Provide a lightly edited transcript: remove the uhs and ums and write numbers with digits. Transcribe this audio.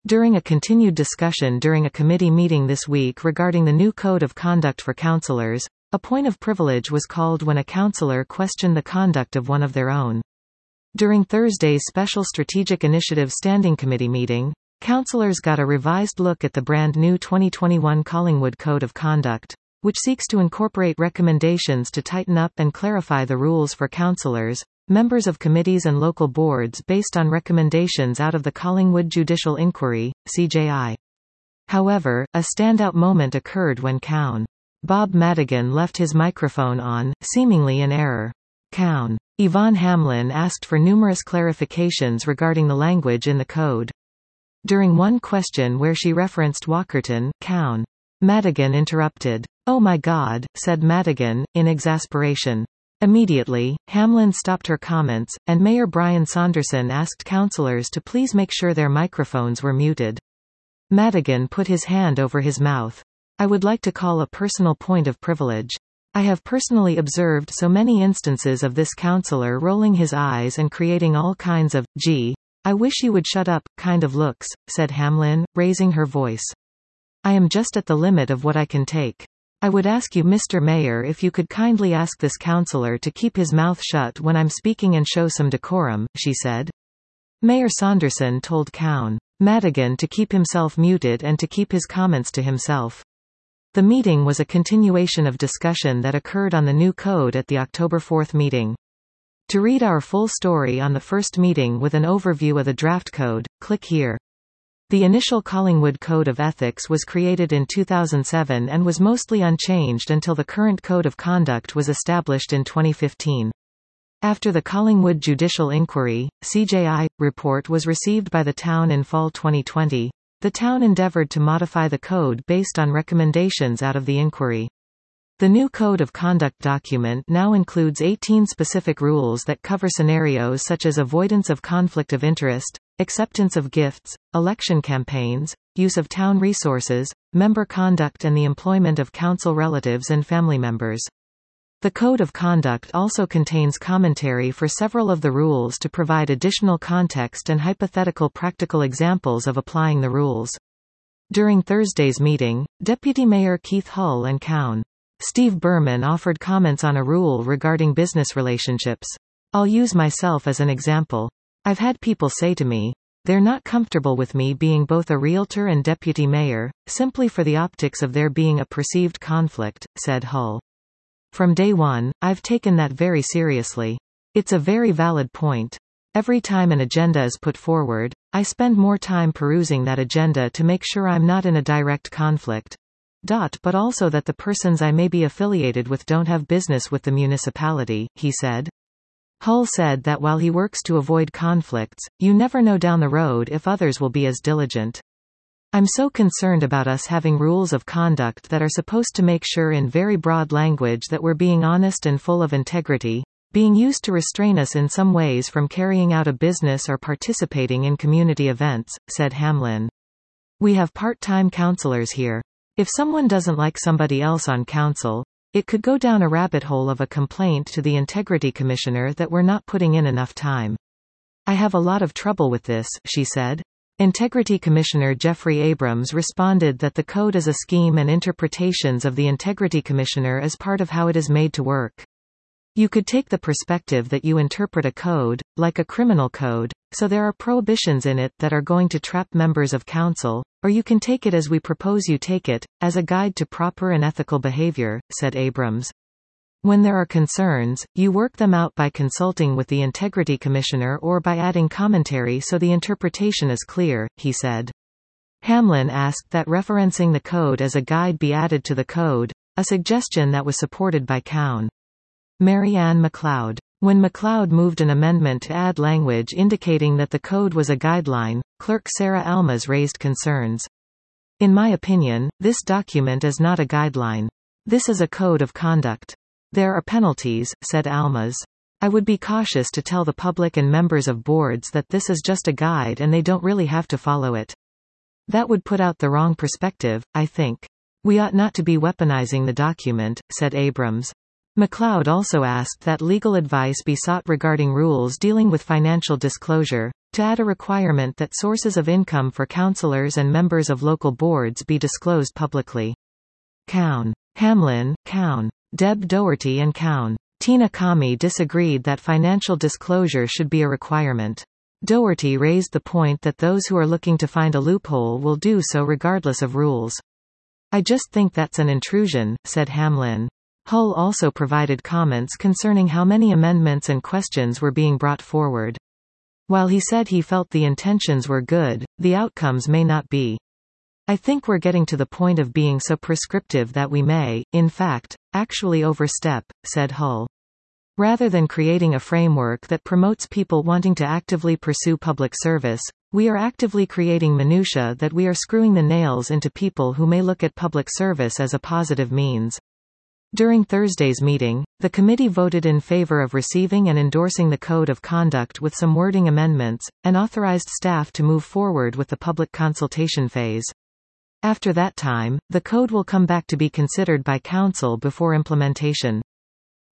During a continued discussion during a committee meeting this week regarding the new code of conduct for councillors, a point of privilege was called when a councillor questioned the conduct of one of their own. During Thursday's special Strategic Initiative Standing Committee meeting, councillors got a revised look at the brand new 2021 Collingwood Code of Conduct, which seeks to incorporate recommendations to tighten up and clarify the rules for councillors, members of committees and local boards based on recommendations out of the Collingwood Judicial Inquiry, CJI. However, a standout moment occurred when Cown. Bob Madigan left his microphone on, seemingly in error. Cown. Yvonne Hamlin asked for numerous clarifications regarding the language in the code. During one question where she referenced Walkerton, Cown. Madigan interrupted. "Oh my God," said Madigan, in exasperation. Immediately, Hamlin stopped her comments, and Mayor Brian Saunderson asked councillors to please make sure their microphones were muted. Madigan put his hand over his mouth. "I would like to call a personal point of privilege. I have personally observed so many instances of this councillor rolling his eyes and creating all kinds of, gee, I wish you would shut up, kind of looks," said Hamlin, raising her voice. "I am just at the limit of what I can take. I would ask you, Mr. Mayor, if you could kindly ask this councillor to keep his mouth shut when I'm speaking and show some decorum," she said. Mayor Saunderson told Cown. Madigan to keep himself muted and to keep his comments to himself. The meeting was a continuation of discussion that occurred on the new code at the October 4 meeting. To read our full story on the first meeting with an overview of the draft code, click here. The initial Collingwood Code of Ethics was created in 2007 and was mostly unchanged until the current Code of Conduct was established in 2015. After the Collingwood Judicial Inquiry, CJI, report was received by the town in fall 2020, the town endeavoured to modify the code based on recommendations out of the inquiry. The new Code of Conduct document now includes 18 specific rules that cover scenarios such as avoidance of conflict of interest, acceptance of gifts, election campaigns, use of town resources, member conduct and the employment of council relatives and family members. The Code of Conduct also contains commentary for several of the rules to provide additional context and hypothetical practical examples of applying the rules. During Thursday's meeting, Deputy Mayor Keith Hull and Cown. Steve Berman offered comments on a rule regarding business relationships. "I'll use myself as an example. I've had people say to me, they're not comfortable with me being both a realtor and deputy mayor, simply for the optics of there being a perceived conflict," said Hull. "From day one, I've taken that very seriously. It's a very valid point. Every time an agenda is put forward, I spend more time perusing that agenda to make sure I'm not in a direct conflict. But also that the persons I may be affiliated with don't have business with the municipality," he said. Hull said that while he works to avoid conflicts, you never know down the road if others will be as diligent. "I'm so concerned about us having rules of conduct that are supposed to make sure in very broad language that we're being honest and full of integrity, being used to restrain us in some ways from carrying out a business or participating in community events," said Hamlin. "We have part-time councillors here. If someone doesn't like somebody else on council, it could go down a rabbit hole of a complaint to the Integrity Commissioner that we're not putting in enough time. I have a lot of trouble with this," she said. Integrity Commissioner Jeffrey Abrams responded that the code is a scheme and interpretations of the Integrity Commissioner as part of how it is made to work. You could take the perspective that you interpret a code, like a criminal code, so there are prohibitions in it that are going to trap members of council, or you can take it as we propose you take it, as a guide to proper and ethical behavior, said Abrams. When there are concerns, you work them out by consulting with the Integrity Commissioner or by adding commentary so the interpretation is clear, he said. Hamlin asked that referencing the code as a guide be added to the code, a suggestion that was supported by Cown. Mary Ann MacLeod. When MacLeod moved an amendment to add language indicating that the code was a guideline, Clerk Sarah Almas raised concerns. In my opinion, this document is not a guideline. This is a code of conduct. There are penalties, said Almas. I would be cautious to tell the public and members of boards that this is just a guide and they don't really have to follow it. That would put out the wrong perspective, I think. We ought not to be weaponizing the document, said Abrams. MacLeod also asked that legal advice be sought regarding rules dealing with financial disclosure, to add a requirement that sources of income for councillors and members of local boards be disclosed publicly. Cowan, Hamlin, Cowan, Deb Doherty and Cowan. Tina Kami disagreed that financial disclosure should be a requirement. Doherty raised the point that those who are looking to find a loophole will do so regardless of rules. I just think that's an intrusion, said Hamlin. Hull also provided comments concerning how many amendments and questions were being brought forward. While he said he felt the intentions were good, the outcomes may not be. I think we're getting to the point of being so prescriptive that we may, in fact, actually overstep, said Hull. Rather than creating a framework that promotes people wanting to actively pursue public service, we are actively creating minutiae that we are screwing the nails into people who may look at public service as a positive means. During Thursday's meeting, the committee voted in favor of receiving and endorsing the Code of Conduct with some wording amendments, and authorized staff to move forward with the public consultation phase. After that time, the code will come back to be considered by Council before implementation.